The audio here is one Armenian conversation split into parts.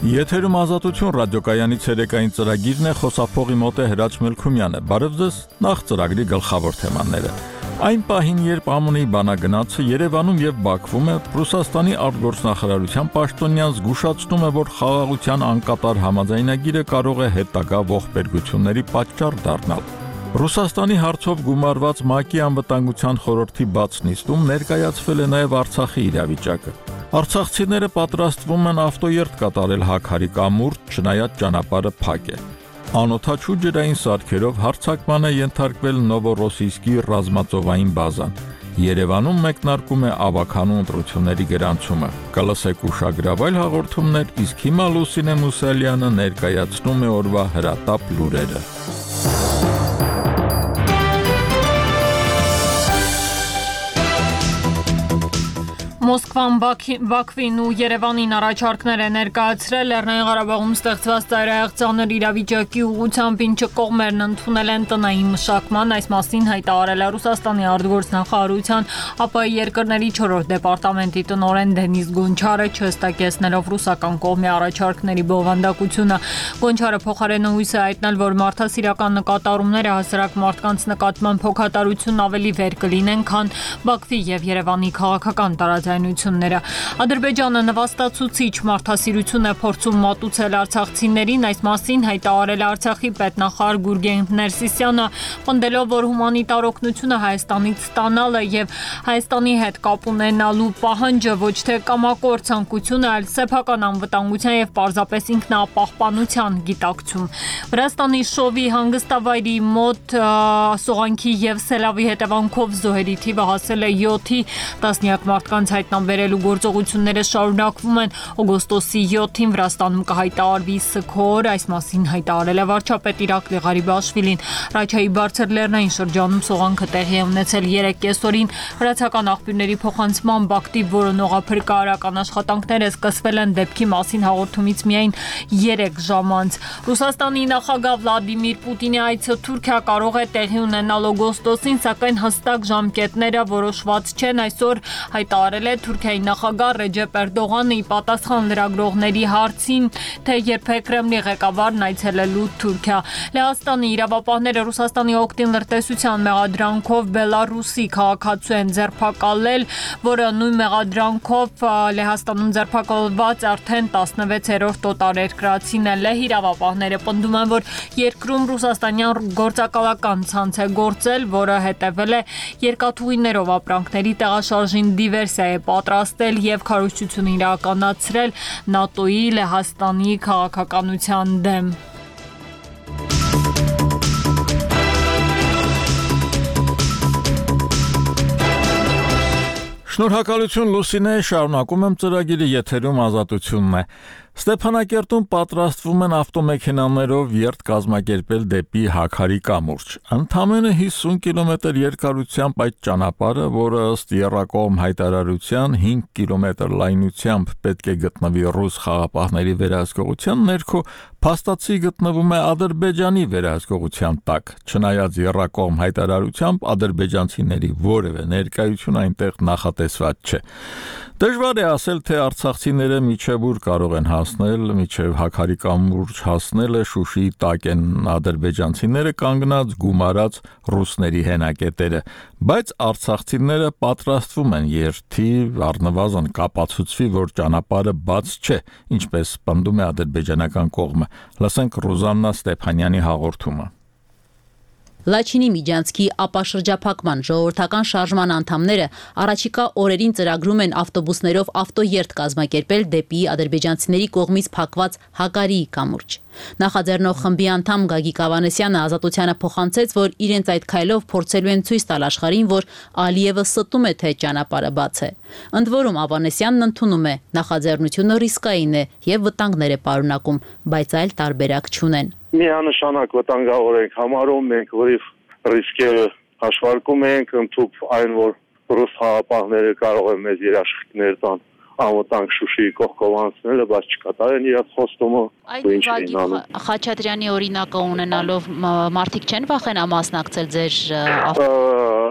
Եթերում ազատություն ռադիոկայանի ցերեկային ծրագիրն է, խոսափողի մոտ է Հրաչ Մելքումյանը։ Բարև ձեզ, նախ ծրագրի գլխավոր թեմաները։ Այն պահին, երբ ԱՄՆ-ի բանագնացը Երևանում եւ Բաքվում է, Ռուսաստանի արտգործնախարարության պաշտոնյան զգուշացնում է, որ խաղաղության անկատար համաձայնագիրը կարող է հետագա ողբերգությունների պատճառ դառնալ։ Ռուսաստանի հարցով գումարված ՄԱԿ-ի անվտանգության խորհրդի բաց նիստում ներկայացվել է նաև Արցախի իրավիճակը։ Արցախցիները պատրաստվում են ավտոերթ կատարել Հաքարի կամուրջ, չնայած ճանապարհը փակ է։ Անօդաչու ջրային սարքերով հարձակման է ենթարկվել Նովորոսիյսկի ռազմածովային բազան։ Երևանում մեկնարկում է ավագանու ընտրությունների գրանցումը։ Կլսեք ուշագրավ այլ հաղորդումներ, իսկ հիմա Լուսինե Մուսալյանը ներկայացնում է օրվա հրատապ լուրերը։ Մոսկվան Բաքվին ու Երևանին առաջարկներ է ներկայացրել Լեռնային Ղարաբաղում ստեղծված ծայրահեղ ծանր իրավիճակի ուղղությամբ, ինչը կողմերն ընդունել են տնային մշակման, այս մասին հայտարարել է Ռուսաստանի արտգործնախարարության ԱՊՀ երկրների 4-րդ դեպարտամենտի տնօրեն Դենիս Գոնչարը, չհստակեցնելով ռուսական կողմի առաջարկների բովանդակությունը։ Գոնչարը փոխարենը հույս է հայտնել, որ մարդասիրական նկատառումները հասարակ մարդկանց նկատմամբ հոգատարությունն ավելի վեր կլինեն, քան Բաքվի եւ Երևանի քաղաքական տարաձայնությունները։ Ադրբեջանը նվաստացուցիչ մարդասիրություն է փորձում մատուցել արցախցիներին, այս մասին հայտարարել է Արցախի պետնախարար Գուրգեն Ներսիսյանը, պնդելով, որ հումանիտար օգնությունը Հայաստանից ստանալը եւ Հայաստանի հետ կապ ունենալու պահանջը ոչ թե կամակոր ցանկություն է, այլ սեփական անվտանգության եւ պարզապես ինքնապահպանության գիտակցում։ Վրաստանի Շովի հանգստավայրի մոտ սողանքի եւ սելավի հետևանքով զոհերի թիվը հասել է 7-ի, տասնյակ մարդկանց հայտնաբերելու գործողությունները շարունակվում են։ Օգոստոսի 7-ին Վրաստանում կհայտարարվի սգոր, այս մասին հայտարարել է վարչապետ Իրակլի Ղարիբաշվիլին։ Ռաչայի բարձր լեռնային շրջանում սողանքը տեղի է ունեցել 3 կեսօրին։ Վրացական աղբյուրների փոխանցմամբ ակտիվ որոնողափրկարարական աշխատանքները սկսվել են դեպքի մասին հաղորդումից միայն 3 ժամ անց։ Ռուսաստանի նախագահ Վլադիմիր Պուտինի այցը Թուրքիա կարող է տեղի ունենալ օգոստոսին, սակայն հստակ ժամկետները որոշված չեն։ Այսօր հայտարարել է Թուրքիայի նախագահ Ռեջեփ Էրդողանը ի պատասխան լրագրողների հարցին, թե երբ է Կրեմլի ղեկավարն այցելելու Թուրքիա։ Լեհաստանի իրավապահները Ռուսաստանի օգտին լրտեսության մեղադրանքով Բելարուսի քաղաքացու են ձերբակալել, որը նույն մեղադրանքով Լեհաստանում ձերբակալված արդեն 16-րդ օտարերկրացին է։ Լեհ իրավապահները պնդում են, որ երկրում ռուսաստանյան գործակալական ցանց է գործել, որը հետևել է երկաթուղիներով ապրանքների տեղաշարժին դիվերսիա է պատրաստել եւ քարոզչություն իրականացրել ՆԱՏՕ-ի Լեհաստանի քաղաքականության դեմ։ Շնորհակալություն Լուսինե, շարունակում եմ ծրագիրը, եթերում ազատությունն է։ Ստեփանակերտում պատրաստվում են ավտոմեքենաներով երթ կազմակերպել դեպի Հաքարի կամուրջ։ Ընդամենը 50 կիլոմետր երկարությամբ այդ ճանապարհը, որը ըստ եռակողմ հայտարարության 5 կիլոմետր լայնությամբ պետք է գտնվի ռուս խաղապահների վերահսկողության ներքո, փաստացի գտնվում է Ադրբեջանի վերահսկողության տակ։ Չնայած եռակողմ հայտարարությամբ ադրբեջանցիների որևէ ներկայություն այնտեղ նախատեսված չէ։ Դժվար է ասել, թե արցախցիները միջև ուր կարող են հասնել, միջև Հաքարի կամուրջ հասնելը Շուշիի տակ են ադրբեջանցիները կանգնած գումարած ռուսների հենակետերը, բայց արցախցիները պատրաստվում են երթի, առնվազն կապացուցվի, որ ճանապարհը բաց չէ, ինչպես պնդում է ադրբեջանական կողմը։ Լսենք Ռուզաննա Ստեփանյանի հաղորդումը։ Լաչինի Միջանցքի ապաշրջափակման ժողովրդական շարժման անդամները առաջիկա օրերին ծրագրում են ավտոբուսներով ավտոերթ կազմակերպել դեպի ադրբեջանցիների կողմից փակված Հակարի կամուրջ։ Նախաձեռնող խմբի անդամ Գագիկ Ավանեսյանը Ազատությանը փոխանցեց, որ իրենց այդ քայլով փորձելու են ցույց տալ աշխարհին, որ Ալիևը ստում է, թե ճանապարհը բաց է։ Ընդ որում Ավանեսյանն ընդունում է, նախաձեռնությունը ռիսկային է եւ վտանգներ է պարունակում, բայց այլ տարբերակ չունեն։ Միանշանակ վտանգավոր ենք համարում, մենք որի ռիսկերը հաշվարկում ենք, ընդཐུպ այն, որ ռուս խաղապահները կարող են մեզ երաշխիքներ տան անվտանգ Շուշիի կողքով անցնելը, բայց չկատարեն իրաց խոստումը։ Այն Խաչատրյանի օրինակը ունենալով մարդիկ չեն վախենա մասնակցել ձեր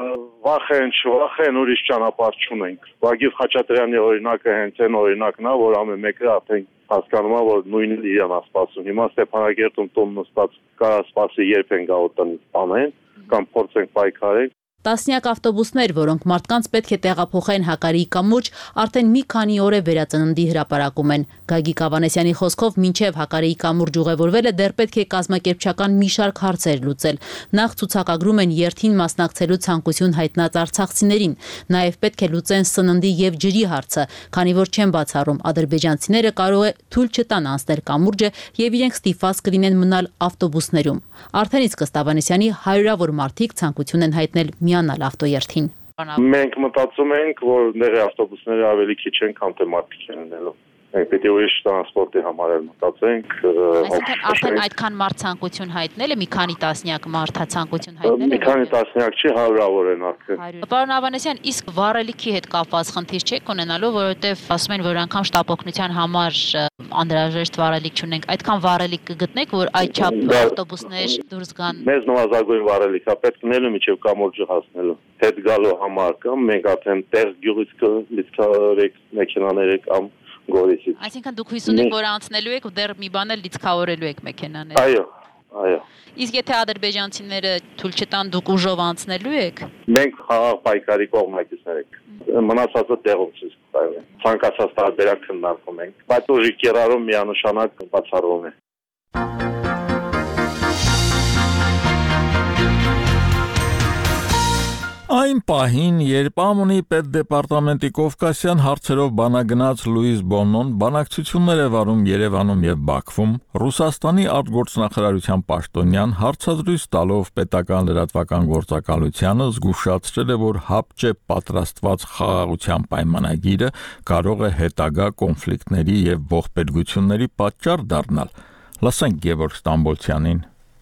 Վախեն, չվախեն, ուրիշ ճանապարհ չունենք։ Վագիվ Խաչատրյանի օրինակը հենց այն օրինակն է, որ ամեն մեկը արդեն հասկանում է, որ նույնն իրան է սպասում։ Հիմա Ստեփանակերտում տուն նստած կարա սպասի երբ են գա տնից անեն, կամ փորձենք պայքարել։ Տասնյակ ավտոբուսներ, որոնք մարդկանց պետք է տեղափոխեն Հակարիի կամուրջ, արդեն մի քանի օր է վերածննդի հրապարակում են։ Գագիկ Ավանեսյանի խոսքով մինչև Հակարիի կամուրջ ուղևորվելը դեռ պետք է կազմակերպչական մի շարք հարցեր լուծել։ Նախ ցուցակագրում են երթին մասնակցելու ցանկություն հայտնած արցախցիներին։ Նաև պետք է լուծեն սննդի եւ ջրի հարցը, քանի որ չեն բացառում ադրբեջանցիները կարող է թույլ չտան անցնել կամուրջը եւ իրենք ստիպված կլինեն մնալ ավտոբուսներում։ Արդեն իսկ ըստ Ավանեսյանի հարյուրավոր մարդիկ ցանկություն են հայտնել միանալ ավտոերթին։ Մենք մտածում ենք, որ ների ավտոբուսները ավելի քիչ են, քան թե մարդիկ են ունելու։ Մենք պետք է ուրիշ տրանսպորտի համար մտածենք։ Այսինքն արդեն այդքան մարդ ցանկություն հայտնել է, մի քանի տասնյակ մարդ ցանկություն հայտնել է։ Մի քանի տասնյակ չի, հարյուրավոր են արդեն։ Պարոն Ավանեսյան, իսկ վառելիքի հետ կապված խնդիր չեք ունենալու, որովհետև ասում են, որ անգամ շտապօգնության համար անհրաժեշտ վառելիք չունենք։ Այդքան վառելիք կգտնեք, որ այդչափ ավտոբուսներ դուրս գան։ Մեզ նվազագույն վառելիք է պետք ունելու միջև կամուրջը հասնելու։ Հետ գալու համար կամ մենք արդեն տեղ գյուղից լիցքավորեք մեքենաները կամ Գորիսից։ Այսինքն դուք հույս ունեք, որ անցնելու եք ու դեռ մի բան էլ լիցքավորելու եք մեքենաները։ Այո։ Իսկ եթե ադրբեջանցիները թույլ չտան, դուք ուժով անցնելու եք։ Մենք խաղաղ պայքարի կողմնակիցներ ենք։ Մնացածը տեղում ցույց կտայվի։ Ցանկացած տարբերակ քննարկում ենք, բայց ուժի կիրառում միանշանակ բացառվում է։ Այն պահին, երբ ԱՄՆ-ի պետդեպարտամենտի Կովկասյան հարցերով բանագնաց Լուիս Բոնոն բանակցություններ է վարում Երևանում եւ Բաքվում, Ռուսաստանի արտգործնախարարության պաշտոնյան հարցազրույց տալով պետական լրատվական գործակալությանը զգուշացրել է, որ հապճեպ պատրաստված խաղաղության պայմանագիրը կարող է հետագա կոնֆլիկտների եւ ողբերգությունների պատճառ դառնալ։ Լսենք Գևորգ Ստամբոլցյանին։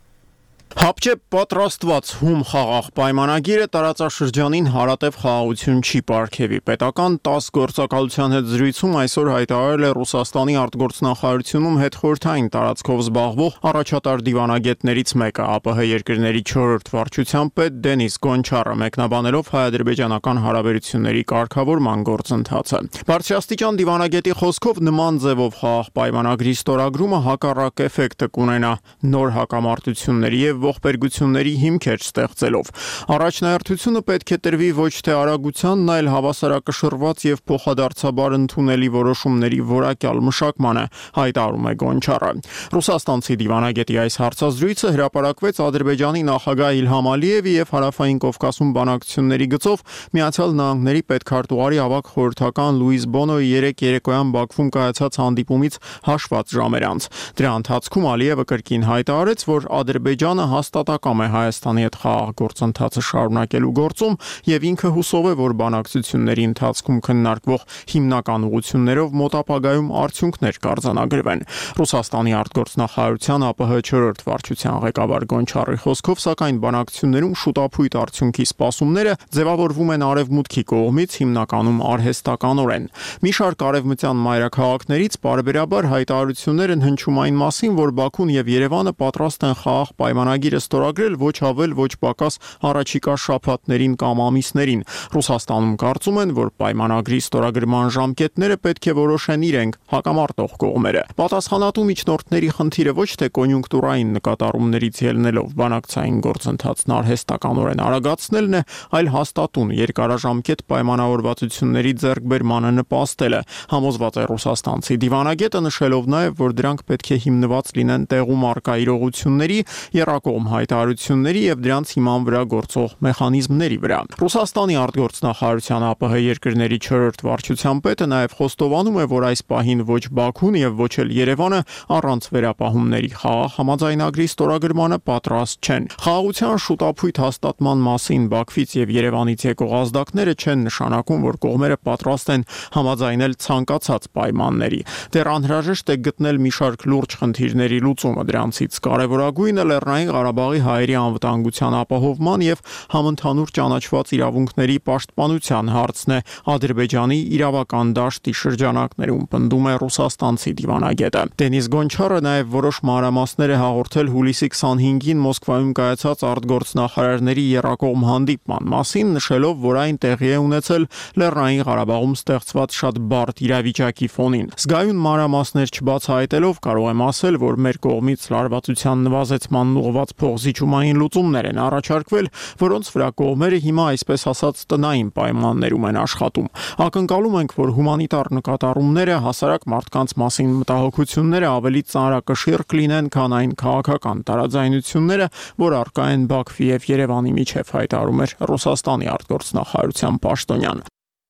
Հապճեպ պատրաստված հում խաղաղ պայմանագիրը տարածաշրջանին հարատև խաղաղություն չի պարգևի։ Պետական 10 գործակալության հետ զրույցում այսօր հայտարարել է Ռուսաստանի արտգործնախարարությունում հետխորհրդային տարածքով զբաղվող առաջատար դիվանագետներից մեկը, ԱՊՀ երկրների 4-րդ վարչության պետ Դենիս Գոնչարը, մեկնաբանելով հայ-ադրբեջանական հարաբերությունների կարգավորման գործընթացը։ Բարձրաստիճան դիվանագետի խոսքով նման ձևով խաղաղ պայմանագրի ստորագրումը հակառակ էֆեկտը կունենա նոր հակամարտությունների եւ ողբերգությունների հիմքեր ստեղծելով։ Առաջնահերթությունը պետք է տրվի ոչ թե արագությանն, այլ հավասարակշռված եւ փոխադարձաբար ընդունելի որոշումների որակյալ մշակմանը, հայտարարում է Գոնչարը։ Ռուսաստանցի դիվանագետի այս հարցազրույցը հրապարակվեց Ադրբեջանի նախագահ Իլհամ Ալիևի եւ Հարավային Կովկասում բանակցությունների գծով Միացյալ Նահանգների պետքարտուղարի ավագ խորհրդական Լուիս Բոնոյի 3 երեկոյան Բաքվում կայացած հանդիպումից հաշված ժամեր անց։ Դրա ընթացքում Ալիևը կրկին հայտարարեց, որ Ադրբեջանը հաստատակամ է Հայաստանի հետ խաղաղ գործընթացը շարունակելու գործում եւ ինքը հուսով է, որ բանակցությունների ընթացքում քննարկվող հիմնական ուղղություններով մոտ ապագայում արդյունքներ կարձանագրվեն։ Ռուսաստանի արտգործնախարարության ԱՊՀ 4-րդ վարչության ղեկավար Գոնչարի խոսքով, սակայն բանակցություններում շուտափույթ արդյունքի սպասումները ձևավորվում են արևմուտքի կողմից հիմնականում արհեստականորեն։ Մի շարք արևմտյան մայրաքաղաքներից պարբերաբար հայտարարություններ են հնչում այն մասին, որ Բաքուն եւ Երևանը պատրաստ են խաղաղ պայմանագիրը ստորագրել ոչ ավել ոչ պակաս առաջիկա շաբաթներին կամ ամիսներին։ Ռուսաստանում կարծում են, որ պայմանագրի ստորագրման ժամկետները պետք է որոշեն իրենք, հակամարտող կողմերը։ Պատասխանատու միջնորդների խնդիրը ոչ թե կոնյունկտուրային նկատառումներից ելնելով բանակցային գործընթացն արհեստականորեն արագացնելն է, այլ հաստատուն երկարաժամկետ պայմանավորվածությունների ձեռքբերմանը նպաստելը, համոզված է ռուսաստանցի դիվանագետը, նշելով նաև, որ դրանք պետք է հիմնված լինեն տեղում առկա իրողությունների, եռակողմ հայտարարությունների եւ դրանց հիման վրա գործող մեխանիզմների վրա։ Ռուսաստանի արտգործնախարարության ԱՊՀ երկրների 4-րդ վարչության պետը նաև խոստովանում է, որ այս պահին ոչ Բաքուն եւ ոչ էլ Երևանը առանց վերապահումների խաղաղ համաձայնագրի ստորագրմանը պատրաստ չեն։ Խաղաղության շուտափույթ հաստատման մասին Բաքվից եւ Երևանից եկող ազդակները չեն նշանակում, որ կողմերը պատրաստ են համաձայնել ցանկացած պայմանների։ Դեռ անհրաժեշտ է գտնել մի շարք լուրջ խնդիրների լուծումը, դրանցից կարևորագույնը Լեռնային Ղարաբաղի հայերի անվտանգության ապահովման եւ համընդհանուր ճանաչված իրավունքների պաշտպանության հարցն է Ադրբեջանի իրավական դաշտի շրջանակներում, պնդում է ռուսաստանցի դիվանագետը։ Դենիս Գոնչարը նաեւ որոշ մանրամասներ է հաղորդել հուլիսի 25-ին Մոսկվայում կայացած արտգործնախարարների եռակողմ հանդիպման մասին, նշելով, որ այն տեղի է ունեցել Լեռնային Ղարաբաղում ստեղծված շատ բարդ իրավիճակի ֆոնին։ Զգայուն մանրամասներ չբացահայտելով կարող եմ ասել, որ մեր կողմից լարվածության նվազեցման ուղղված փոխզիջումային լուծումներ են առաջարկվել, որոնց վրա կողմերը հիմա այսպես ասած տնային պայմաններում են աշխատում։ Ակնկալում ենք, որ հումանիտար նկատառումները, հասարակ մարդկանց մասին մտահոգությունները ավելի ծանրակշիռ կլինեն, քան այն քաղաքական տարաձայնությունները, որ առկա են Բաքվի եւ Երևանի միջև, հայտարարում էր Ռուսաստանի արտգործնախարարության պաշտոնյան։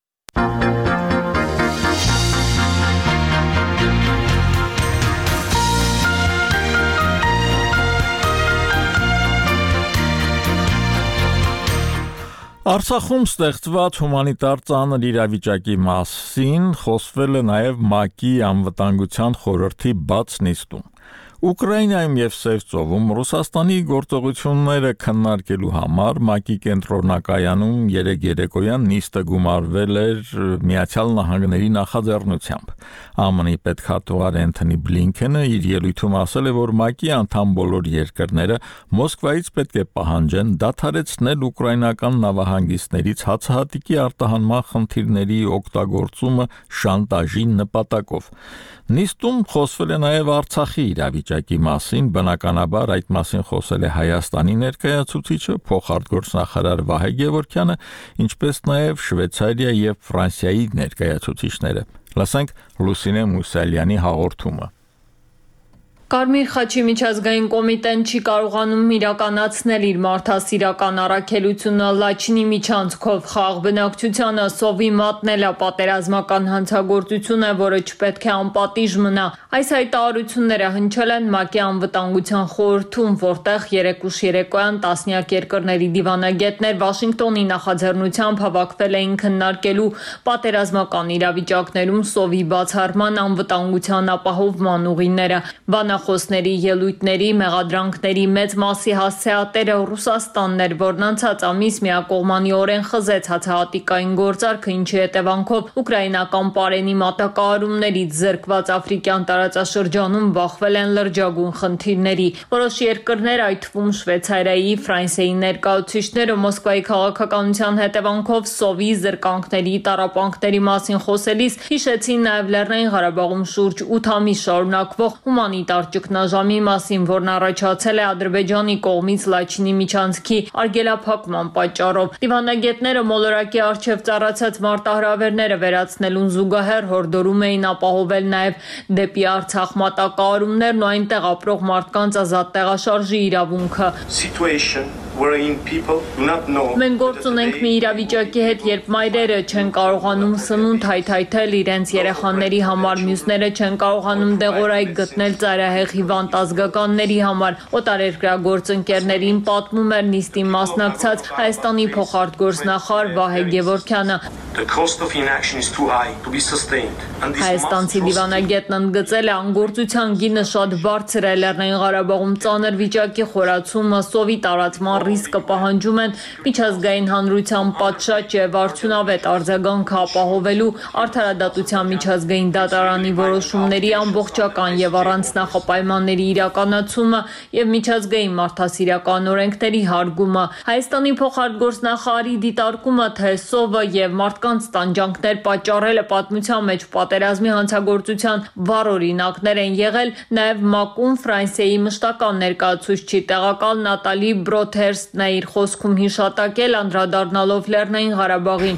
Արցախում ստեղծված հումանիտար ծանր իրավիճակի մասին խոսվել է նաև ՄԱԿ-ի անվտանգության խորհրդի բաց նիստում։ Ուկրաինայում եւ Սև ծովում Ռուսաստանի գործողությունները քննարկելու համար ՄԱԿ-ի կենտրոնակայանում երեկոյան նիստը գումարվել էր Միացյալ Նահանգների նախաձեռնությամբ։ ԱՄՆ-ի պետքարտուղար Էնթոնի Բլինքենը իր ելույթում ասել է, որ ՄԱԿ-ի անդամ բոլոր երկրները Մոսկվայից պետք է պահանջեն դադարեցնել ուկրաինական նավահանգիստներից հացահատիկի արտահանման խնդիրների օգտագործումը շանտաժի նպատակով։ Նիստում խոսվել է նաև Արցախի իրավիճակի մասին, բնականաբար այդ մասին խոսել է Հայաստանի ներկայացուցիչը, փոխարտգործնախարար Վահե Գևորգյանը, ինչպես նաև Շվեյցարիա եւ Ֆրանսիայի ներկայացուցիչները։ Լսենք Լուսինե Մուսալյանի հաղորդումը։ Կարմիր խաչի միջազգային կոմիտեն չի կարողանում իրականացնել իր մարդասիրական առաքելությունը Լաչինի միջանցքով խաղաղ բնակչությանը սովի մատնելը պատերազմական հանցագործություն է, որը չպետք է անպատիժ մնա։ Այս հայտարարությունները հնչել են ՄԱԿ-ի անվտանգության խորհրդում, որտեղ երեկուշ երեկոյան տասնյակ երկրների դիվանագետներ Վաշինգտոնի նախաձեռնությամբ հավաքվել էին քննարկելու պատերազմական իրավիճակներում սովի բացառման անվտանգության ապահովման ուղիները։ Բանախոսների ելույթների, մեղադրանքների մեծ մասի հասցեատերը Ռուսաստանն էր, որն անցած ամիս միակողմանիորեն խզեց հացահատիկային գործարքը, ինչի հետևանքով ուկրաինական պարենի մատակարարումներից զրկված աֆրիկյան տարածաշրջանում բախվել են լրջագույն խնդիրների։ Որոշ երկրներ, այդ թվում Շվեյցարիայի, Ֆրանսիայի ներկայացուցիչները Մոսկվայի քաղաքականության հետևանքով սովի զրկանքների, տառապանքների մասին խոսելիս հիշեցին նաև Լեռնային Ղարաբաղում շուրջ 8 ամիս շարունակվող հումանիտար ճգնաժամի մասին, որն առաջացել է Ադրբեջանի կողմից Լաչինի միջանցքի արգելափակման պատճառով։ Դիվանագետները մոլորակի առջև ծառացած մարտահրավերները վերացնելուն զուգահեռ հորդորում էին ապահովել նաև դեպի Արցախ մատակարարումներն ու այնտեղ ապրող մարդկանց ազատ տեղաշարժի իրավունքը։ Մենք գործ ունենք մի իրավիճակի հետ, երբ մայրերը չեն կարողանում սնունդ հայթայթել իրենց երեխաների համար, մյուսները չեն կարողանում դեղորայք գտնել ծայրահեղ հիվանդ ազգականների համար։ Օտարերկրյա գործընկերներին պատմում էր նիստին մասնակցած Հայաստանի փոխարտգործնախարար Վահե Գևորգյանը։ Հայաստանցի դիվանագետն ընդգծել է անգործության գինը շատ բարձր է Լեռնային Ղարաբաղում ծանր վիճակի խորացումը, սովի տարածման ռիսկը պահանջում են միջազգային հանրության պատշաճ եւ արդյունավետ արձագանքը ապահովելու արդարադատության միջազգային դատարանի որոշումների ամբողջական եւ առանց նախապայմանների իրականացումը եւ միջազգային մարդասիրական օրենքների հարգումը։ Հայաստանի փոխարտգործնախարարի դիտարկումը, թե սովը եւ մարդկանց տանջանքներ պատճառելը պատմության մեջ պատերազմի հանցագործության վառ օրինակներ են եղել, նաև ՄԱԿ-ում Ֆրանսիայի մշտական ներկայացուցիչի տեղակալ Նատալի Բրոթերստն է իր խոսքում հիշատակել, անդրադառնալով Լեռնային Ղարաբաղին։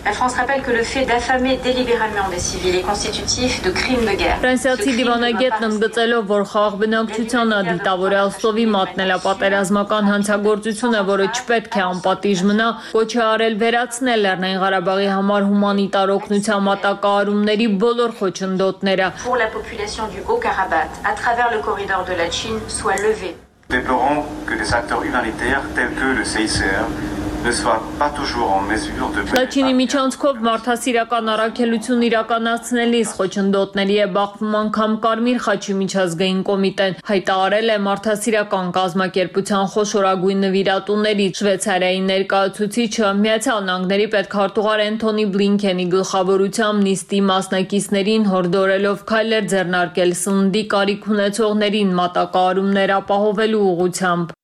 Ֆրանսիացի դիվանագետն ընդգծելով, որ խաղաղ բնակչությանը դիտավորյալ սովի մատնելը պատերազմական հանցագործություն է, որը չպետք է անպատիժ մնա, կոչ է արել վերացնել Լեռնային Ղարաբաղի համար հումանիտար օգնության մատակարարումների բոլոր խոչընդոտները։ Déplorons que des acteurs humanitaires tels que le CICR ne soit pas toujours en mesure de... Լաչինի միջանցքով մարդասիրական առաքելություն իրականացնելիս խոչընդոտների է բախվում անգամ Կարմիր խաչի միջազգային կոմիտեն, հայտարարել է մարդասիրական կազմակերպության խոշորագույն նվիրատուներից Շվեյցարիայի ներկայացուցիչը Միացյալ Նահանգների պետքարտուղար Էնթոնի Բլինքենի գլխավորությամբ նիստի մասնակիցներին հորդորելով քայլեր ձեռնարկել սննդի կարիք ունեցողներին մատակարարումներ ապահովելու ուղղությամբ։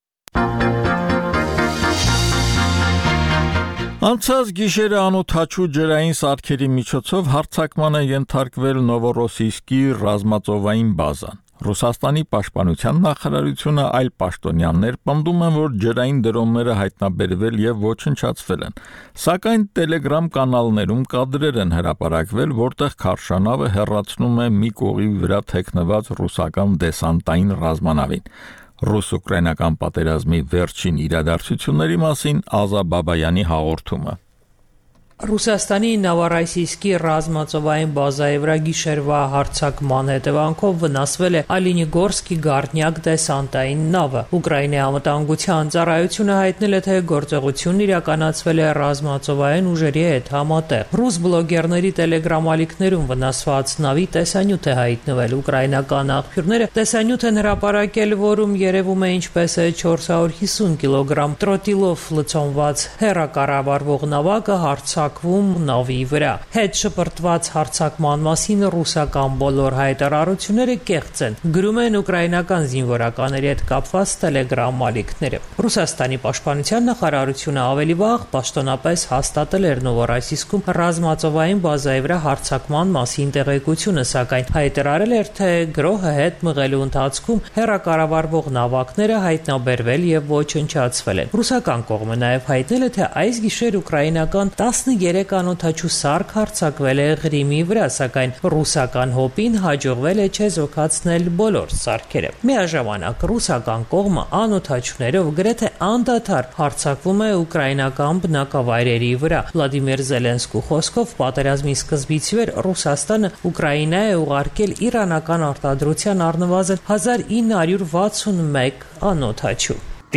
Անցած գիշերը անօթաչու ջրային սարքերի միջոցով հարձակման է ենթարկվել Նովորոսիիսկի ռազմածովային բազան։ Ռուսաստանի պաշտպանության նախարարությունը այլ պաշտոնյաներ պնդում են, որ ջրային դրոնները հայտնաբերվել եւ ոչնչացվել են, սակայն Telegram կանալներում կադրեր են հրապարակվել, որտեղ քարշանավը հեռացնում է մի կողի վրա թեքնված ռուսական դեսանտային ռազմանավին։ Ռուս-ուկրաինական պատերազմի վերջին իրադարձությունների մասին Ազա Բաբայանի հաղորդումը։ Ռուսաստանի Նովորոսիիսկի ռազմածովային բազայի վրա գիշերվա հարձակման հետևանքով վնասվել է Ալինիգորսկի Գառնյակ դեսանտային նավը։ Ուկրաինայի անվտանգության ծառայությունը հայտնել է, թե գործողությունն իրականացվել է ռազմածովային ուժերի հետ համատեղ։ Ռուս բլոգերների Telegram-ալիքներում վնասված նավի տեսանյութ է հայտնվել։ Ուկրաինական աղբյուրները տեսանյութ են հրապարակել, որում երևում է ինչպես է 450 կիլոգրամ տրոտիլով լցոնված հեռակառավարվող նավակը նավի վրա։ Հետ շպրտված հարձակման մասին ռուսական բոլոր հայտարարությունները կեղծ են, գրում են ուկրաինական զինվորականների հետ կապված Telegram ալիքները։ Ռուսաստանի պաշտպանության նախարարությունը ավելի վաղ պաշտոնապես հաստատել էր Նովորոսիիսկում ռազմածովային բազայի վրա հարձակման մասին տեղեկությունը, սակայն հայտարարել էր, թե գրոհը հետ մղելու ընթացքում հեռակառավարվող նավակները հայտնաբերվել եւ ոչնչացվել են։ Ռուսական կողմը նաեւ հայտնել է, թե այս գիշեր ուկրաինական 13 անօթաչու սարք հարձակվել է Ղրիմի վրա, սակայն ռուսական հոպին հաջողվել է չեզոքացնել բոլոր սարքերը։ Միաժամանակ ռուսական կողմը անօթաչուներով գրեթե անդադար հարձակվում է ուկրաինական բնակավայրերի վրա։ Վլադիմիր Զելենսկու խոսքով պատերազմի սկզբից ի վեր Ռուսաստանը Ուկրաինա է ուղարկել իրանական արտադրության առնվազն 1961 անօթաչու։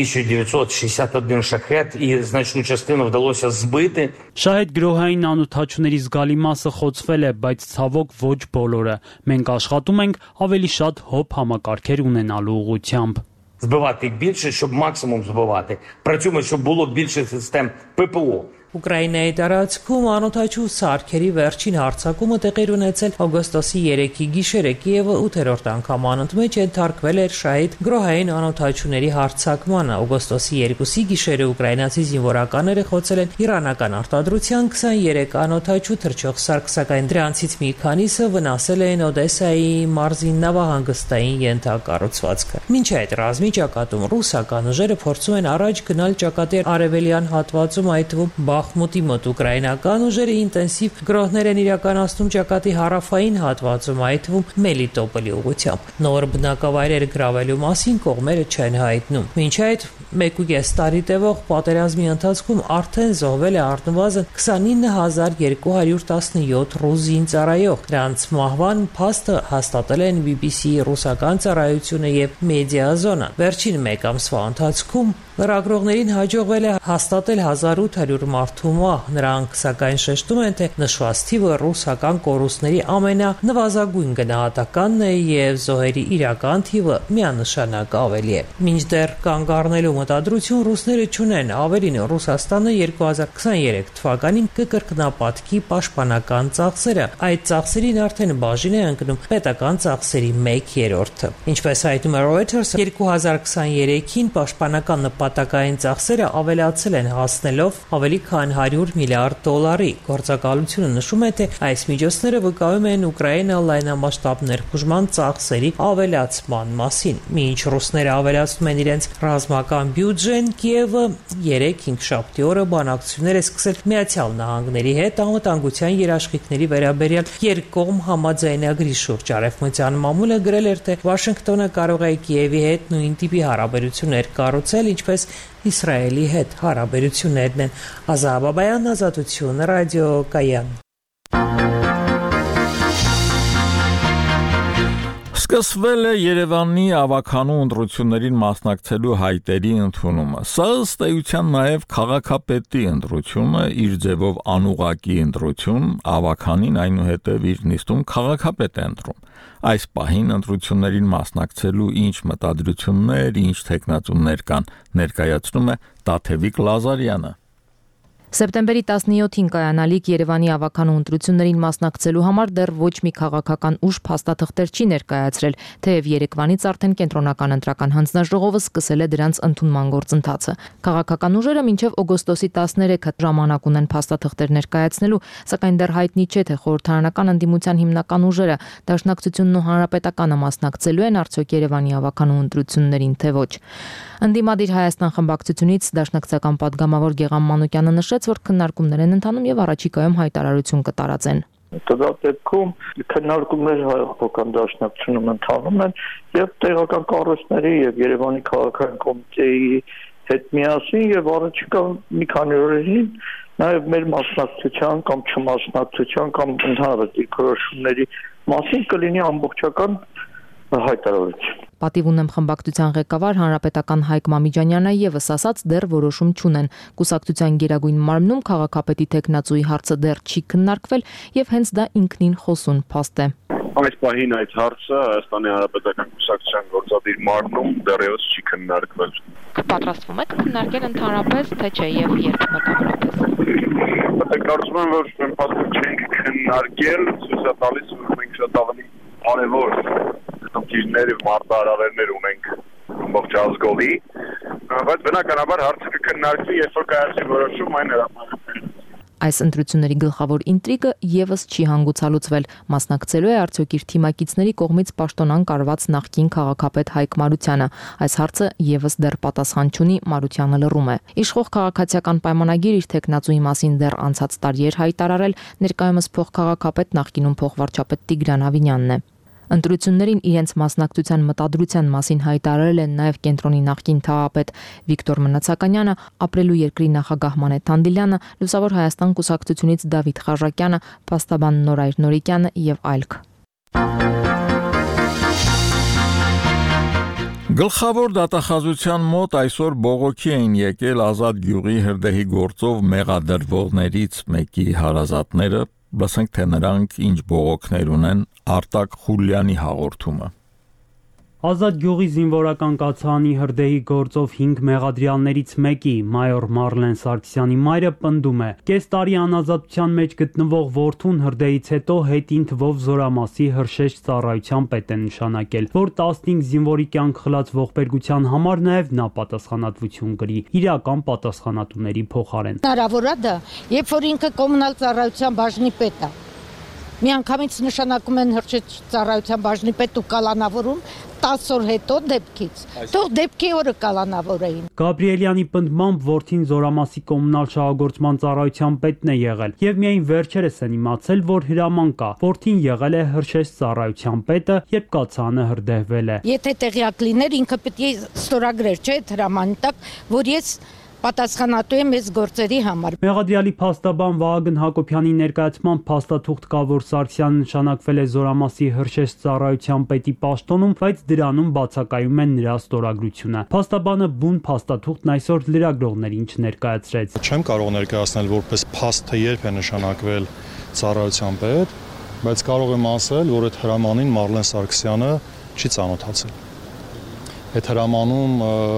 1961 шахет і значну частину вдалося збити. Շահեդ գրոհային անօթաչուների զգալի մասը խոցվել է, բայց ցավոք ոչ բոլորը։ Մենք աշխատում ենք ավելի շատ հոբ համակարգեր ունենալու ուղղությամբ։ Збивати їх більше, щоб максимум збивати. Працюємо, щоб було більше систем ППО. Ուկրաինայի տարածքում անօթաչու սարքերի վերջին հարձակումը տեղի ունեցել օգոստոսի 3-ի գիշերը Կիևը 8-րդ անգամ անընդմեջ ենթարկվել էր շահիդ գրոհային անօթաչուների հարձակմանը։ Օգոստոսի 2-ի գիշերը ուկրաինացի զինվորականները խոցել են իրանական արտադրության 23 անօթաչու թռչող սարք, սակայն դրանցից մի քանիսը վնասել էին Օդեսայի մարզի նավահանգստային ենթակառուցվածքը։ Մինչ այդ ռազմի ճակատում ռուսական ուժերը փորձում են առաջ գնալ ճակատի արևելյան հատվածում, այդ թվում Բախմուտի մոտ ուկրաինական ուժերը ինտենսիվ գրոհներ են իրականացնում ճակատի հարավային հատվածում, այդ թվում Մելիտոպոլի ուղղությամբ։ Նոր բնակավայրեր գրավելու մասին կողմերը չեն հայտնում։ Մինչ այդ 1.5 տարի տևող պատերազմի ընթացքում արդեն զոհվել է առնվազն 29217 ռուս զինծառայող։ Նրանց մահվան փաստը հաստատել են BBC ռուսական ծառայությունը եւ Մեդիազոնը։ Վերջին մեկ ամսվա ընթացքում լրագրողներին հաջողվել է հաստատել 1800 մարդու մահ։ Նրանք սակայն շեշտում են, թե նշված թիվը ռուսական կորուստների ամենանվազագույն գնահատականն է եւ զոհերի իրական թիվը միանշանակ ավելի է։ Մինչդեռ կանգ առնելու մտադրություն ռուսները չունեն, ավելին Ռուսաստանը 2023 թվականին կկրկնապատկի պաշտպանական ծախսերը։ Այդ ծախսերին արդեն բաժին է ընկնում պետական ծախսերի 1/3-ը։ Ինչպես հայտնում է Reuters, 2023-ին պաշտպանական նպատակային ծախսերը ավելացել են, հասնելով ավելի քան $100 միլիարդ։ Գործակալությունը նշում է, թե այս միջոցները վկայում են Ուկրաինա լայնամասշտաբ ներխուժման ծախսերի ավելացման մասին։ Մինչ ռուսները ավելացնում են իրենց ռազմական բյուջեն, Կիևը 3-5 օրը բանակցություններ է սկսել Միացյալ Նահանգների հետ անվտանգության երաշխիքների վերաբերյալ երկկողմ համաձայնագրի շուրջ։ Արևմտյան մամուլը գրել էր, թե Վաշինգտոնը կարող է Կիևի հետ նույն տիպի հարաբերություններ կառուցել, ինչպես Իսրայելի հետ հարաբերություններն են։ Ազա Բաբայան, Ազատություն, ռադիո Կայան։ Սկսվել է Երևանի ավականու ընտրություններին մասնակցելու հայտերի ընդունումը։ Սա ըստ էության նաև քաղաքապետի ընտրությունը, իր ձևով անուղղակի ընտրություն, ավականին այնուհետև իր նիստում քաղաքապետ է ընտրում։ Այս պահին ընտրություններին մասնակցելու ինչ մտադրություններ, ինչ թեկնածուներ կան, ներկայացնում է Տաթևիկ Լազարյանը։ Սեպտեմբերի 17-ին կայանալիք Երևանի ավականու ընտրություններին մասնակցելու համար դեռ ոչ մի քաղաքական ուժ փաստաթղթեր չի ներկայացրել, թեև Երևանից արդեն կենտրոնական ընտրական հանձնաժողովը սկսել է դրանց ընդունման գործընթացը։ Քաղաքական ուժերը մինչև օգոստոսի 13-ը ժամանակ ունեն փաստաթղթեր ներկայացնելու, սակայն դեռ հայտնի չէ, թե խորհրդարանական ընդդիմության հիմնական ուժերը, Դաշնակցությունն ու Հանրապետականը մասնակցելու են արդյոք Երևանի ավականու ընտրություններին, թե ոչ։ Ընդդիմադիր Հայաստան խմբակցությունից Դաշնակցական падգամավոր Գեգամ Մանուկյանը նշեց, որ քննարկումներ են ընթանում եւ առաջիկայում հայտարարություն կտարածեն։ Տվյալ դեպքում քննարկումներ Հայաստան Դաշնակցությունում ընթանում են եւ տեղական կառույցների եւ Երևանի քաղաքային կոմիտեի հետ միասին եւ առաջիկա մի քանի օրերին նաեւ մեր մասնակցության կամ չմասնակցության կամ ընդհանրապես դիրքորոշումների մասին կլինի ամբողջական հայտարարություն։ Պատիվ ունեմ խմբակցության ղեկավար Հանրապետական Հայկ Մամիջանյանը եւս ասաց, դեռ որոշում չունեն։ Կուսակցության գերագույն մարմնում քաղաքապետի տեխնացուի հարցը դեռ չի քննարկվել եւ հենց դա ինքնին խոսուն փաստ է։ Այս պահին այդ հարցը Հայաստանի Հանրապետական կուսակցության գործադիր մարմնում դեռևս չի քննարկվել։ Կպատրաստվում եք քննարկել ընդհանրապես, թե չէ եւ երբ մոտավորապես։ Կարծում եմ, որ մենք փաստորեն չենք քննարկել, ցույց է տալիս, որ մենք շատ ավելի կարևոր խնդիրներ եւ մարտահրավերներ ունենք ամբողջ ազգովի, բայց բնականաբար հարցը կքննարկվի, երբ որ կայացի որոշում այն հրապարակվի։ Այս ընտրությունների գլխավոր ինտրիգը եւս չի հանգուցալուծվել։ Մասնակցելու է արդյոք իր թիմակիցների կողմից պաշտոնան կարված նախկին քաղաքապետ Հայկ Մարությանը։ Այս հարցը եւս դեռ պատասխան չունի, Մարությանը լռում է։ Իշխող քաղաքացիական պայմանագիր իր տեխնացուի մասին դեռ անցած տարի էր հայտարարել, ներկայումս փոխքաղաքապետ նախկինում փոխվարչապետ Տիգրան Ավինյանն է։ Ընտրություններին իրենց մասնակցության մտադրության մասին հայտարարել են նաև կենտրոնի նախկին թաղապետ Վիկտոր Մնացականյանը, ապրելու երկրի նախագահ Մանեթ Թանդիլյանը, Լուսավոր Հայաստան կուսակցությունից Դավիթ Խաժակյանը, փաստաբան Նորայր Նորիկյանը եւ այլք։ Գլխավոր դատախազության մոտ այսօր բողոքի էին եկել Ազատ գյուղի հրդեհի գործով մեղադրվողներից մեկի հարազատները, լսենք թե նրանք ինչ բողոքներ ունեն, Արտակ Խուլյանի հաղորդումը։ Ազատ գյուղի զինվորական կացարանի հրդեհի գործով 5 մեղադրյալներից մեկի մայոր Մարլեն Սարգսյանի մայրը պնդում է. կես տարի անազատության մեջ գտնվող որդուն հրդեհից հետո հետին թվով Զորամասի Հրշեջ ծառայության պետ է նշանակել, որ 15 զինվորի կյանք խլած ողբերգության համար նաև նա պատասխանատվություն կրի, իրական պատասխանատուների փոխարեն։ Հնարավոր է դա, երբ որ ինքը կոմունալ ծառայության բաժնի պետ է։ Միանգամից նշանակում են Հրշեջ ծառայության բաժնի պետ ու կալանավորում 10 օր հետո դեպքից։ Թող դեպքի օրը կալանավորեին։ Գաբրիելյանի պնդմամբ որդին Զորամասի կոմունալ շահագործման ծառայության պետն է եղել եւ միայն վերջերս են իմացել, որ հրաման կա։ Որդին եղել է Հրշեջ ծառայության պետը, երբ կացարանը հրդեհվել է։ Եթե տեղյակ լիներ, ինքը պետք է ստորագրեր, չէ՞, հրամանի տակ, որ ես պատասխանատու եմ այս գործերի համար։ Մեղադրյալի փաստաբան Վահագն Հակոբյանի ներկայացմամբ փաստաթուղթ կա, որ Սարգսյանը նշանակվել է Զորամասի Հրշեջ ծառայության պետի պաշտոնում, բայց դրանում բացակայում է նրա ստորագրությունը։ Փաստաբանը բուն փաստաթուղթն այսօր լրագրողներին չներկայացրեց։ Չեմ կարող ներկայացնել որպես փաստ, թե երբ է նշանակվել ծառայության պետ, բայց կարող եմ ասել, որ այդ հրամանին Մարլեն Սարգսյանը չի ծանոթացել։ Այդ հրամանում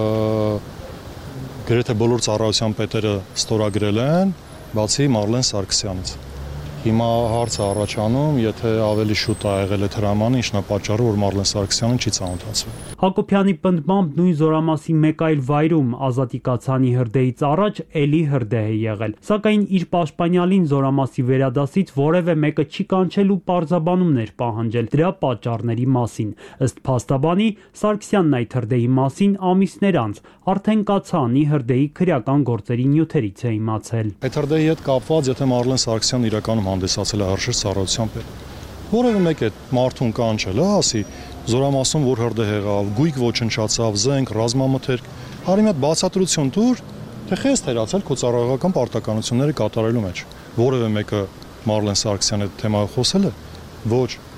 գրեթե բոլոր ծառայության պետերը ստորագրել են, բացի Մարլեն Սարգսյանից։ Հիմա հարցը առաջանում, եթե ավելի շուտ է եղել այդ հրամանը, ինչն է պատճառը, որ Մարլեն Սարգսյանն չի ծանոթացվել։ Հակոբյանի պնդմամբ նույն Զորամասի մեկ այլ վայրում Ազատի կացարանի հրդեհից առաջ էլի հրդեհ է եղել։ Սակայն իր պաշտպանյալին Զորամասի վերադասից որևէ մեկը չի կանչել ու պարզաբանումներ պահանջել դրա պատճառների մասին։ Ըստ փաստաբանի, Սարգսյանն այդ հրդեհի մասին ամիսներ անց արդեն կացարանի հրդեհի քրեական գործերի նյութերից է իմացել։ Այդ հրդեհի հետ կապված, եթե Մարլեն Սարգսյանն իրականում հանդիսացել է Հրշեջ ծառայության պետ, որևէ մեկ այդ մարդուն կանչել է, ասի Զորամասում որ հրդեհ եղավ, գույք ոչնչացավ, զենք, ռազմամթերք, արի մի հատ բացատրություն տուր, թե խեստ հերացել քո ծառայողական պարտականությունները կատարելու մեջ։ Որևէ մեկը Մարլեն Սարգսյանի հետ թեմայով խոսել է։ Ոչ։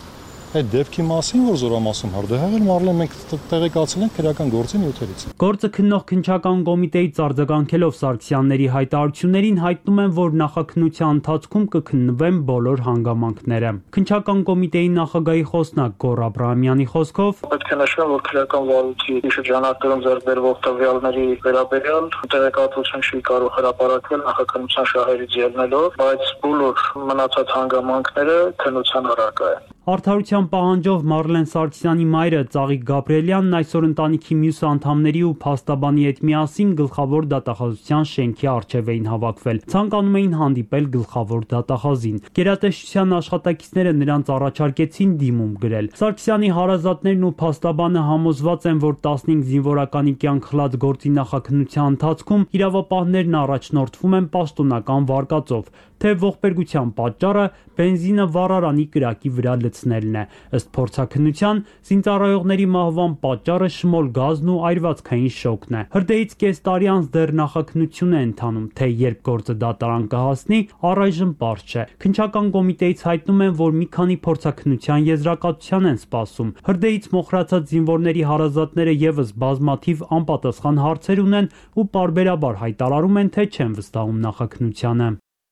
Այդ դեպքի մասին, որ զորամասում հրդեհել Մարլեն մենք տեղեկացել ենք քրեական գործի նյութերից։ Գործը քննող քննչական կոմիտեից արձագանքելով Սարգսյանների հայտարարություններին հայտնում են, որ նախաքննության ընթացքում կքննվեն բոլոր հանգամանքները։ Քննչական կոմիտեի նախագահի խոսնակ Գոռ Աբրահամյանի խոսքով պետք է նշեմ, որ քրեական վարույթի շրջանակներում ձեռք բերվող տվյալների վերաբերյալ տեղեկատվություն չի կարող հրապարակվել նախաքննության շահերից ելնելով, բայց բոլոր մնացած հանգամանքները քննության առարկա են։ Արդարության պահանջով Մարլեն Սարգսյանի մայրը Ծաղիկ Գաբրիելյանն այսօր ընտանիքի մյուս անդամների ու փաստաբանի հետ միասին գլխավոր դատախազության շենքի առջև էին հավաքվել։ Ցանկանում էին հանդիպել գլխավոր դատախազին։ Գերատեսչության աշխատակիցները նրանց առաջարկեցին դիմում գրել։ Սարգսյանի հարազատներն ու փաստաբանը համոզված են, որ 15 զինվորականի կյանք խլած գործի նախաքննության ընթացքում իրավապահներն առաջնորդվում են պաշտոնական վարկածով, թե ողբերգության պատճառը բենզինը վառարանի կրակի վրա լցնելն է։ Ըստ փորձաքննության, զինծառայողների մահվան պատճառը շմոլ գազն ու այրվածքային շոկն է։ Հրդեհից կես տարի անց դեռ նախաքննություն է ընթանում, թե երբ գործը դատարան կհասնի, առայժմ պարզ չէ։ Քննչական կոմիտեից հայտնում են, որ մի քանի փորձաքննության եզրակացության են սպասում։ Հրդեհից մոխրացած զինվորների հարազատները եւս բազմաթիվ անպատասխան հարցեր ունեն ու պարբերաբար հայտարարում են, թե չեն վստահում նախաքննությանը։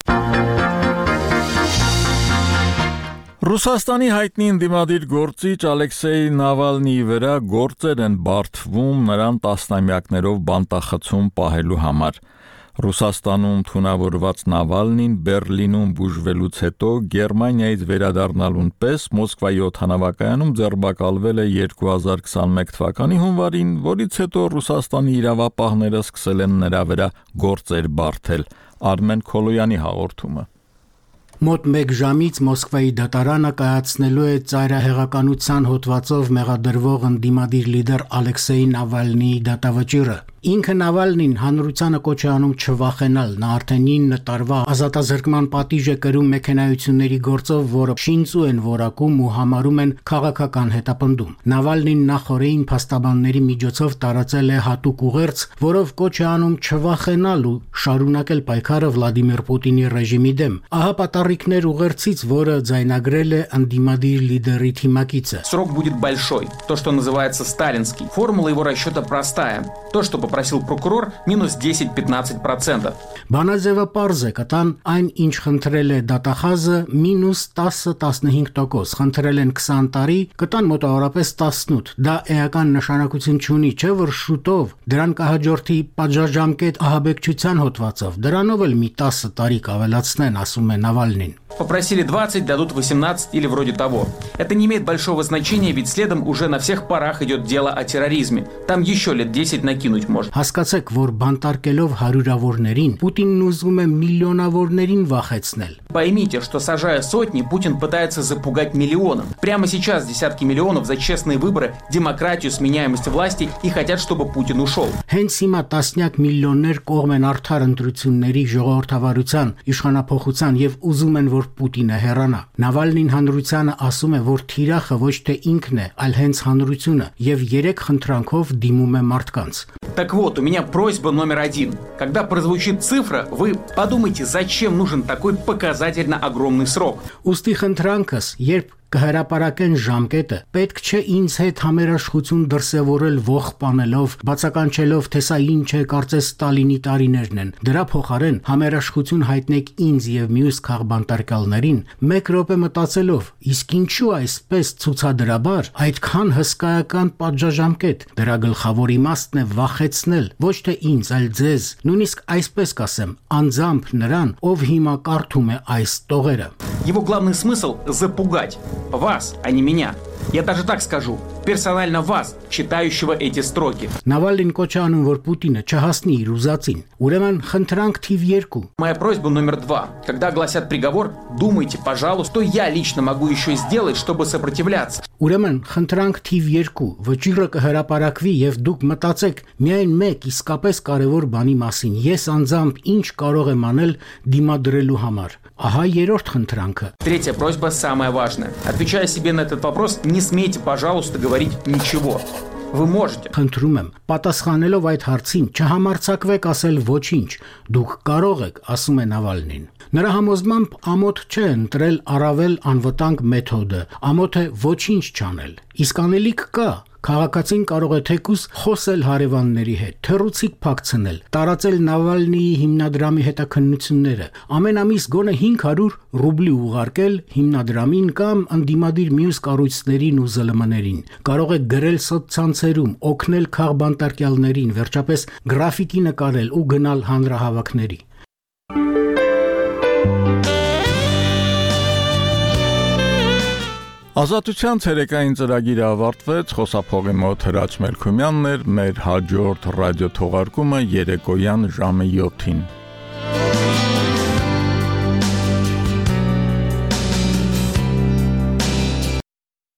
Ռուսաստանի հայտնի ընդդիմադիր գործիչ Ալեքսեյ Նավալնիի վրա գործեր են բարդվում նրան տասնամյակներով բանտախցում պահելու համար։ Ռուսաստանում թունավորված Նավալնին Բերլինում բուժվելուց հետո Գերմանիայից վերադառնալուն պես Մոսկվայի օդանավակայանում ձերբակալվել է 2021 թվականի հունվարին, որից հետո Ռուսաստանի իրավապահները սկսել են նրա վրա գործեր բարդել։ Արմեն Քոլոյանի հաղորդումը։ Մոտ 1 ժամից Մոսկվայի դատարանը կայացնելու է ծայրահեղականության հոդվածով մեղադրվող ընդդիմադիր լիդեր Ալեքսեյ Նավալնիի դատավճիռը։ Ինքը Նավալնին հանրությանը կոչ է անում չվախենալ, նա արդեն 9 տարվա ազատազրկման պատիժ է կրում մեքենայությունների գործով, որը շինծու են որակում ու համարում են քաղաքական հետապնդում։ Նավալնին նախորդին փաստաբանների միջոցով տարածել է հատուկ ուղերձ, որով կոչ է անում չվախենալ ու շարունակել պայքարը Վլադիմիր Պուտինի ռեժիմի դեմ։ Ահա պատառիկներ ուղերձից, որը ձայնագրել է ընդդիմադիր լիդերի թիմակիցը։ Срок будет большой, то, что называется сталинский. Формула его расчета простая. То, что попросил прокурор, минус 10-15%. Բանաձևը պարզ է, կտան այն, ինչ խնդրել է դատախազը, մինուս 10-15%, խնդրել են 20 տարի, կտան մոտավորապես 18։ Դա էական նշանակություն չունի, չէ՞ որ շուտով դրան կհաջորդի պատժամկետ ահաբեկչության հոդվածով, դրանով էլ մի 10 տարի կավելացնեն, ասում է Նավալնին։ Попросили 20, дадут 18 или вроде того. Это не имеет большого значения, ведь следом уже на всех парах идет дело о терроризме. Там еще лет 10 накинуть можно. Հասկացեք, որ բանտարկելով հարյուրավորներին, Պուտինն ուզում է միլիոնավորներին վախեցնել։ Поймите, что сажая сотни, Путин пытается запугать миллионом. Прямо сейчас десятки миллионов за честные выборы, демократию, сменяемость власти и хотят, чтобы Путин ушел. Հենց հիմա տասնյակ միլիոններ կողմ են արդար ընտրությունների, ժողովրդավարության, իշխանափոխության եւ ուզում են, որ Պուտինը հեռանա։ Նավալնին հանրությանը ասում է, որ թիրախը ոչ թե ինքն է, այլ հենց հանրությունը եւ 3 խնդրանքով դիմում է մարդկանց։ Так вот, у меня просьба номер 1. Когда прозвучит цифра, вы подумайте, зачем нужен такой показательно огромный срок. Ուստի խնդրանքս, երբ կհրապարակեն ժամկետը, պետք չէ ինձ հետ համերաշխություն դրսևորել ողջ պանելով, բացականչելով, թե սա ինչ է, կարծես Ստալինի տարիներն են։ Դրա փոխարեն համերաշխություն հայտնեք ինձ եւ մյուս քաղբանտարկյալներին, 1 րոպե մտածելով, իսկ ինչու այսպես ցուցադրաբար, այդքան հսկայական պատժամկետ։ Դրա գլխավոր իմաստն է վախեցնել, ոչ թե ինձ, այլ ձեզ, նույնիսկ այսպես կասեմ, անձամբ նրան, ով հիմա կարդում է այս տողերը։ Его главный смысл – запугать. Вас, а не меня. Я даже так скажу. Персонально вас, читающего эти строки. Նավալին կոչ է անում, որ Պուտինը չհասնի իր ուզածին։ Ուրեմն խնդրանք թիվ 2։ Моя просьба номер 2. Когда огласят приговор, думайте, пожалуйста, что я лично могу еще сделать, чтобы сопротивляться. Ուրեմն խնդրանք թիվ 2։ Վճիռը կհրապարակվի եւ դուք մտածեք միայն մեկ իսկապես կարևոր бани մասին։ Ես անձամբ ինչ կարող եմ անել դիմադրելու համար։ Ահա երրորդ խնդրանքը։ Третья просьба самая важная. Отвечая себе на этот вопрос, не смейте, пожалуйста, говорить ничего. Вы можете. Խնդրում եմ, պատասխանելով այդ հարցին, չհամարձակվեք ասել ոչինչ։ Դուք կարող եք, ասում է Նավալնին։ Նրա համոզմամբ ամոթ չէ ընտրել առավել անվտանգ մեթոդը, ամոթ է ոչինչ չանել։ Իսկ անելիք կա։ Քաղաքացին կարող է թեկուզ խոսել հարևանների հետ, թռուցիկ փակցնել, տարածել Նավալնիի հիմնադրամի հետաքննությունները, ամեն ամիս գոնե 500 ռուբլի ուղարկել հիմնադրամին կամ ընդդիմադիր մյուս կառույցներին ու ԶԼՄ-ներին։ Կարող է գրել սոցցանցերում, օգնել քաղբանտարկյալներին, վերջապես գրաֆիկի նկարել ու գնալ հանրահավաքների։ Ազատության ցերեկային ծրագիրը ավարտվեց, խոսափողի մոտ Հրաչ Մելքումյանն էր, մեր հաջորդ ռադիո թողարկումը երեկոյան ժամը 7-ին։